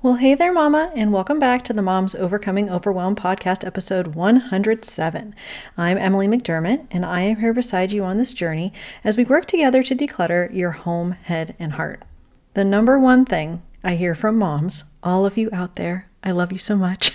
Well, hey there, Mama, and welcome back to the Moms Overcoming Overwhelm podcast, episode 107. I'm Emily McDermott, and I am here beside you on this journey as we work together to declutter your home, head, and heart. The number one thing I hear from moms, all of you out there, I love you so much,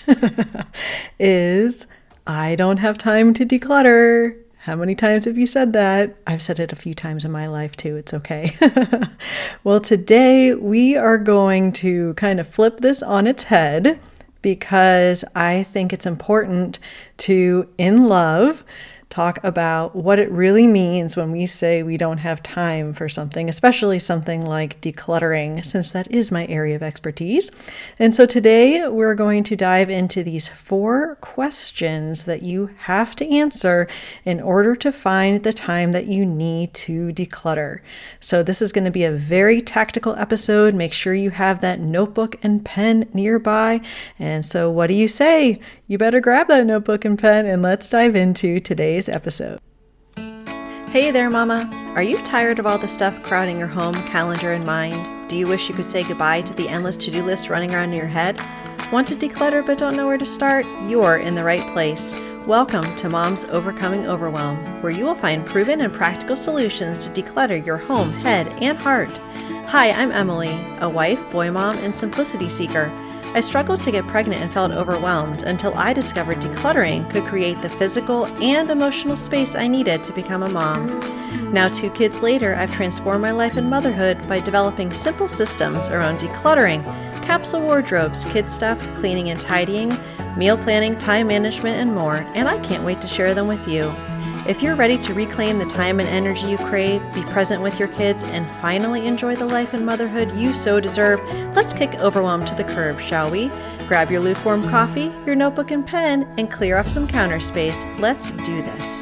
is I don't have time to declutter. How many times have you said that? I've said it a few times in my life too. It's okay. Well, today we are going to kind of flip this on its head because I think it's important to, in love, talk about what it really means when we say we don't have time for something, especially something like decluttering, since that is my area of expertise. And so today we're going to dive into these 4 questions that you have to answer in order to find the time that you need to declutter. So this is going to be a very tactical episode. Make sure you have that notebook and pen nearby. And so what do you say? You better grab that notebook and pen and let's dive into today's episode. Hey there, Mama. Are you tired of all the stuff crowding your home, calendar, and mind? Do you wish you could say goodbye to the endless to-do list running around in your head? Want to declutter but don't know where to start? You're in the right place. Welcome to Moms Overcoming Overwhelm, where you will find proven and practical solutions to declutter your home, head, and heart. Hi, I'm Emily, a wife, boy mom, and simplicity seeker. I struggled to get pregnant and felt overwhelmed until I discovered decluttering could create the physical and emotional space I needed to become a mom. Now, 2 kids later, I've transformed my life and motherhood by developing simple systems around decluttering, capsule wardrobes, kid stuff, cleaning and tidying, meal planning, time management, and more, and I can't wait to share them with you. If you're ready to reclaim the time and energy you crave, be present with your kids, and finally enjoy the life and motherhood you so deserve, let's kick overwhelm to the curb, shall we? Grab your lukewarm coffee, your notebook and pen, and clear off some counter space. Let's do this.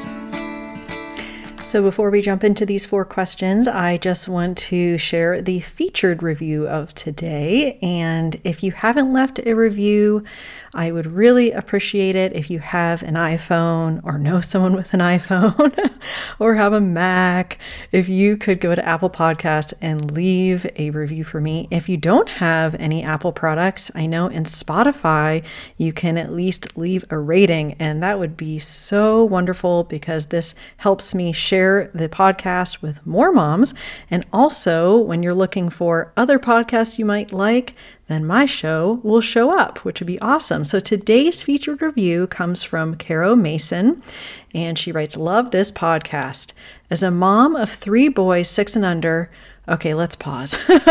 So before we jump into these 4 questions, I just want to share the featured review of today. And if you haven't left a review, I would really appreciate it if you have an iPhone or know someone with an iPhone or have a Mac. If you could go to Apple Podcasts and leave a review for me. If you don't have any Apple products, I know in Spotify, you can at least leave a rating. And that would be so wonderful because this helps me share the podcast with more moms. And also, when you're looking for other podcasts you might like, then my show will show up, which would be awesome. So today's featured review comes from Caro Mason, and she writes, "Love this podcast. As a mom of 3 boys, 6 and under," okay, let's pause.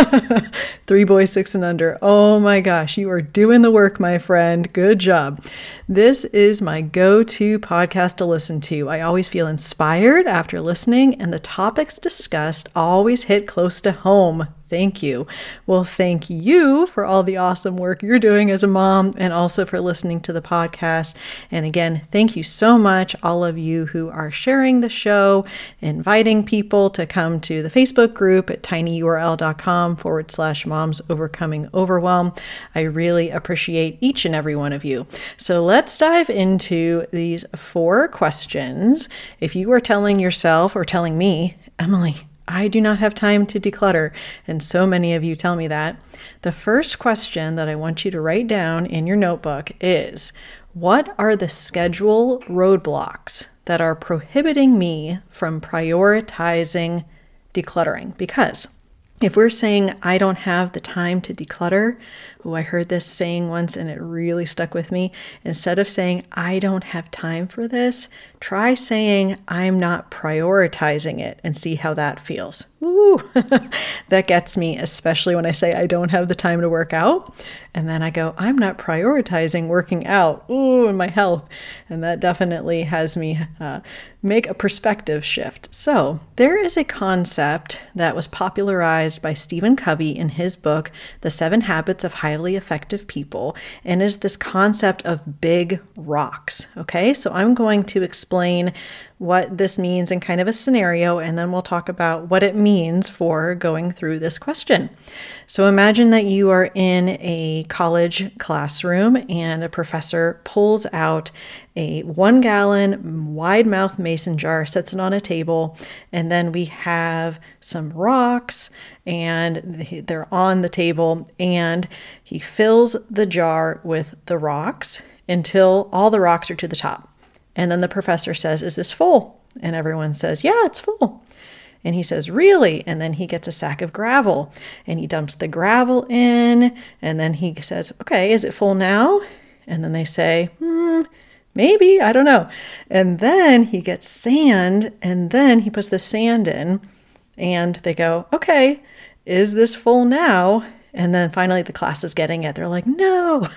3 boys, 6 and under. Oh my gosh, you are doing the work, my friend. Good job. This is my go-to podcast to listen to. I always feel inspired after listening, and the topics discussed always hit close to home. Thank you. Well, thank you for all the awesome work you're doing as a mom and also for listening to the podcast. And again, thank you so much, all of you who are sharing the show, inviting people to come to the Facebook group at tinyurl.com/moms overcoming overwhelm. I really appreciate each and every one of you. So let's dive into these 4 questions. If you are telling yourself or telling me, Emily, I do not have time to declutter, and so many of you tell me that, the first question that I want you to write down in your notebook is, what are the schedule roadblocks that are prohibiting me from prioritizing decluttering? Because if we're saying I don't have the time to declutter, I heard this saying once and it really stuck with me. Instead of saying I don't have time for this, try saying I'm not prioritizing it and see how that feels. Woo! That gets me, especially when I say I don't have the time to work out. And then I go, I'm not prioritizing working out. Ooh, and my health. And that definitely has me make a perspective shift. So there is a concept that was popularized by Stephen Covey in his book, The 7 Habits of Highly Effective People, and is this concept of big rocks. Okay, so I'm going to explain what this means in kind of a scenario, and then we'll talk about what it means for going through this question. So imagine that you are in a college classroom and a professor pulls out a 1-gallon wide-mouth mason jar, sets it on a table, and then we have some rocks and they're on the table, and he fills the jar with the rocks until all the rocks are to the top. And then the professor says, "Is this full?" And everyone says, "Yeah, it's full." And he says, "Really?" And then he gets a sack of gravel and he dumps the gravel in. And then he says, "Okay, is it full now?" And then they say, "Maybe, I don't know." And then he gets sand and then he puts the sand in and they go, "Okay, is this full now?" And then finally the class is getting it. They're like, "No."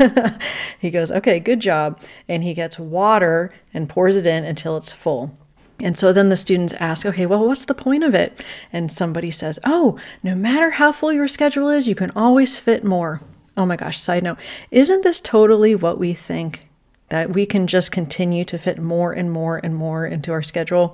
He goes, "Okay, good job." And he gets water and pours it in until it's full. And so then the students ask, "Okay, well, what's the point of it?" And somebody says, "Oh, no matter how full your schedule is, you can always fit more." Oh my gosh, side note, isn't this totally what we think? That we can just continue to fit more and more and more into our schedule?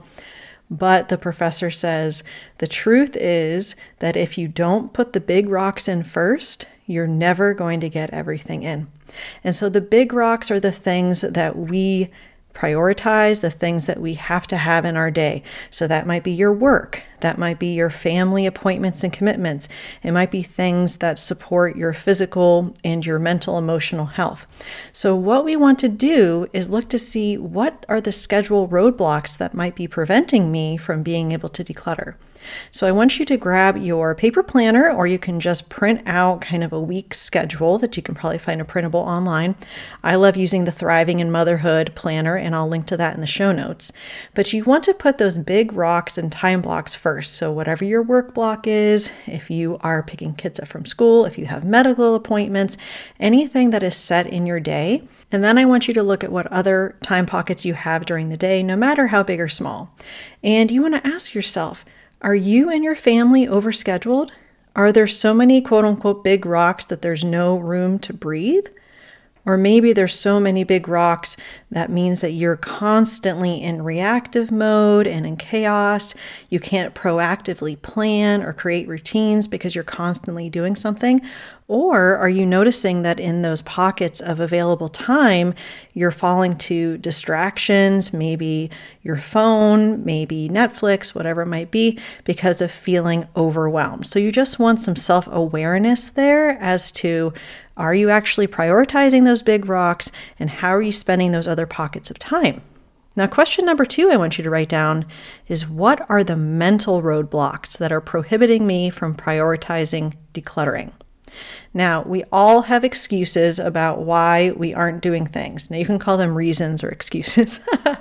But the professor says, the truth is that if you don't put the big rocks in first, you're never going to get everything in. And so the big rocks are the things that we prioritize, the things that we have to have in our day. So that might be your work. That might be your family appointments and commitments. It might be things that support your physical and your mental, emotional health. So what we want to do is look to see what are the schedule roadblocks that might be preventing me from being able to declutter. So I want you to grab your paper planner, or you can just print out kind of a week's schedule that you can probably find a printable online. I love using the Thriving in Motherhood planner, and I'll link to that in the show notes. But you want to put those big rocks and time blocks first. So whatever your work block is, if you are picking kids up from school, if you have medical appointments, anything that is set in your day. And then I want you to look at what other time pockets you have during the day, no matter how big or small. And you want to ask yourself, are you and your family overscheduled? Are there so many quote unquote big rocks that there's no room to breathe? Or maybe there's so many big rocks that means that you're constantly in reactive mode and in chaos. You can't proactively plan or create routines because you're constantly doing something. Or are you noticing that in those pockets of available time, you're falling to distractions, maybe your phone, maybe Netflix, whatever it might be, because of feeling overwhelmed? So you just want some self-awareness there as to, are you actually prioritizing those big rocks, and how are you spending those other pockets of time? Now, question number 2 I want you to write down is, what are the mental roadblocks that are prohibiting me from prioritizing decluttering? Now, we all have excuses about why we aren't doing things. Now, you can call them reasons or excuses,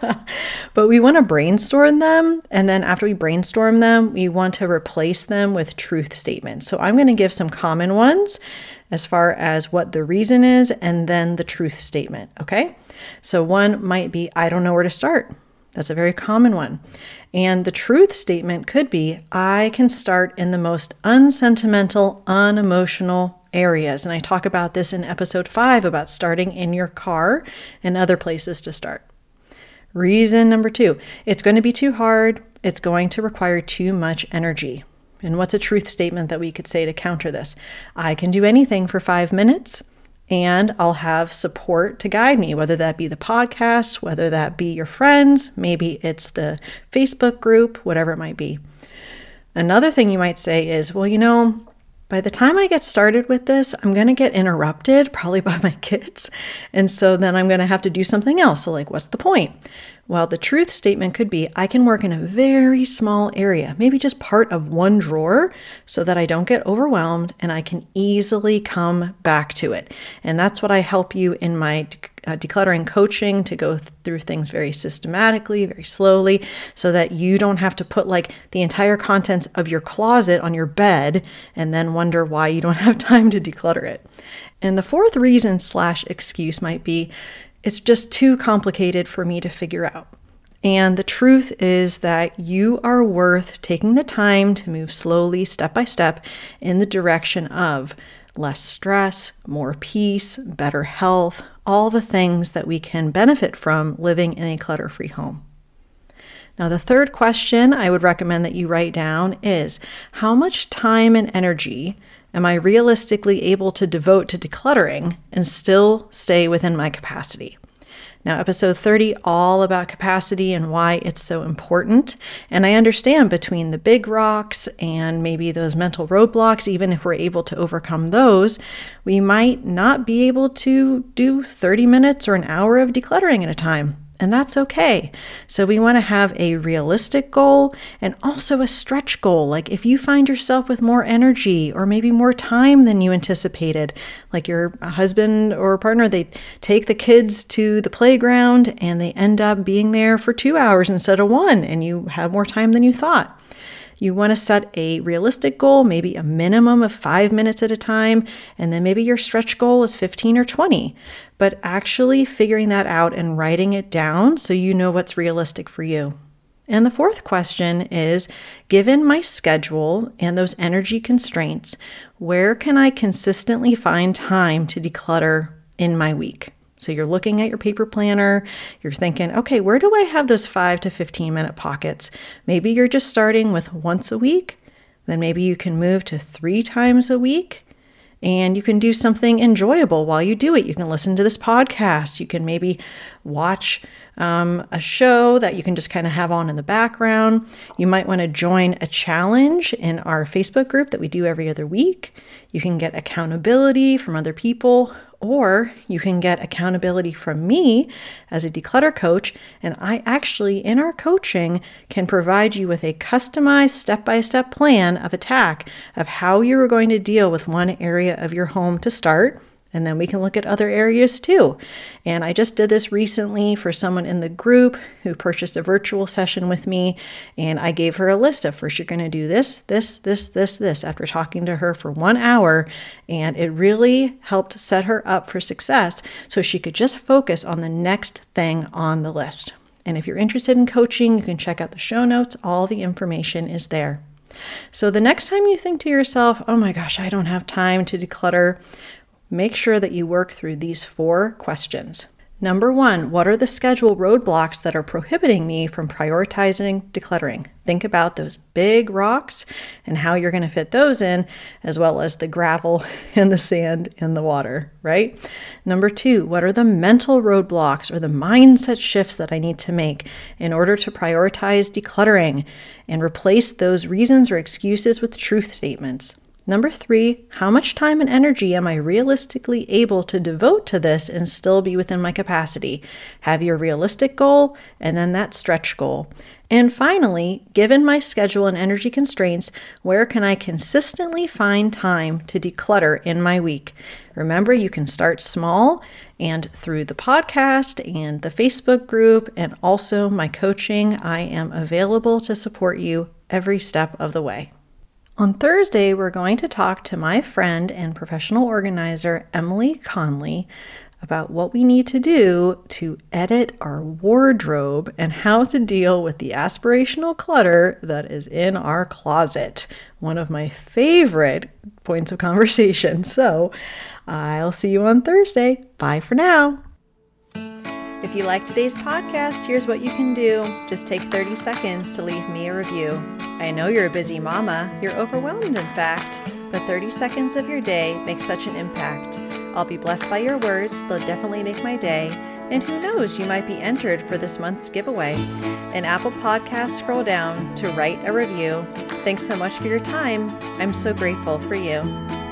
but we want to brainstorm them. And then after we brainstorm them, we want to replace them with truth statements. So I'm going to give some common ones as far as what the reason is, and then the truth statement. Okay. So one might be, I don't know where to start. That's a very common one. And the truth statement could be, I can start in the most unsentimental, unemotional areas. And I talk about this in episode 5 about starting in your car and other places to start. Reason number 2, it's going to be too hard. It's going to require too much energy. And what's a truth statement that we could say to counter this? I can do anything for 5 minutes. And I'll have support to guide me, whether that be the podcast, whether that be your friends, maybe it's the Facebook group, whatever it might be. Another thing you might say is, well, by the time I get started with this, I'm going to get interrupted, probably by my kids. And so then I'm going to have to do something else. So what's the point? Well, the truth statement could be, I can work in a very small area, maybe just part of one drawer, so that I don't get overwhelmed and I can easily come back to it. And that's what I help you in my decluttering coaching, to go through things very systematically, very slowly, so that you don't have to put the entire contents of your closet on your bed and then wonder why you don't have time to declutter it. And the fourth reason / excuse might be, it's just too complicated for me to figure out. And the truth is that you are worth taking the time to move slowly, step by step, in the direction of less stress, more peace, better health, all the things that we can benefit from living in a clutter-free home. Now, the third question I would recommend that you write down is, how much time and energy am I realistically able to devote to decluttering and still stay within my capacity? Now, episode 30, all about capacity and why it's so important. And I understand between the big rocks and maybe those mental roadblocks, even if we're able to overcome those, we might not be able to do 30 minutes or an hour of decluttering at a time. And that's okay. So we want to have a realistic goal and also a stretch goal. Like if you find yourself with more energy or maybe more time than you anticipated, like your husband or partner, they take the kids to the playground and they end up being there for 2 hours instead of 1, and you have more time than you thought. You want to set a realistic goal, maybe a minimum of 5 minutes at a time, and then maybe your stretch goal is 15 or 20. But actually figuring that out and writing it down so you know what's realistic for you. And the fourth question is, given my schedule and those energy constraints, where can I consistently find time to declutter in my week? So you're looking at your paper planner, you're thinking, okay, where do I have those 5 to 15 minute pockets? Maybe you're just starting with once a week, then maybe you can move to 3 times a week, and you can do something enjoyable while you do it. You can listen to this podcast, you can maybe watch a show that you can just kind of have on in the background. You might want to join a challenge in our Facebook group that we do every other week. You can get accountability from other people, or you can get accountability from me as a declutter coach. And I actually, in our coaching, can provide you with a customized step-by-step plan of attack of how you're going to deal with one area of your home to start. And then we can look at other areas too. And I just did this recently for someone in the group who purchased a virtual session with me. And I gave her a list of first you're going to do this after talking to her for 1 hour. And it really helped set her up for success so she could just focus on the next thing on the list. And if you're interested in coaching, you can check out the show notes. All the information is there. So the next time you think to yourself, oh my gosh, I don't have time to declutter, make sure that you work through these 4 questions. Number 1, what are the schedule roadblocks that are prohibiting me from prioritizing decluttering? Think about those big rocks and how you're going to fit those in, as well as the gravel and the sand and the water, right? Number 2, what are the mental roadblocks or the mindset shifts that I need to make in order to prioritize decluttering and replace those reasons or excuses with truth statements? Number 3, how much time and energy am I realistically able to devote to this and still be within my capacity? Have your realistic goal and then that stretch goal. And finally, given my schedule and energy constraints, where can I consistently find time to declutter in my week? Remember, you can start small, and through the podcast and the Facebook group and also my coaching, I am available to support you every step of the way. On Thursday, we're going to talk to my friend and professional organizer, Emily Conley, about what we need to do to edit our wardrobe and how to deal with the aspirational clutter that is in our closet. One of my favorite points of conversation. So I'll see you on Thursday. Bye for now. If you like today's podcast, here's what you can do. Just take 30 seconds to leave me a review. I know you're a busy mama. You're overwhelmed, in fact, but 30 seconds of your day makes such an impact. I'll be blessed by your words. They'll definitely make my day. And who knows, you might be entered for this month's giveaway. In Apple Podcasts, scroll down to write a review. Thanks so much for your time. I'm so grateful for you.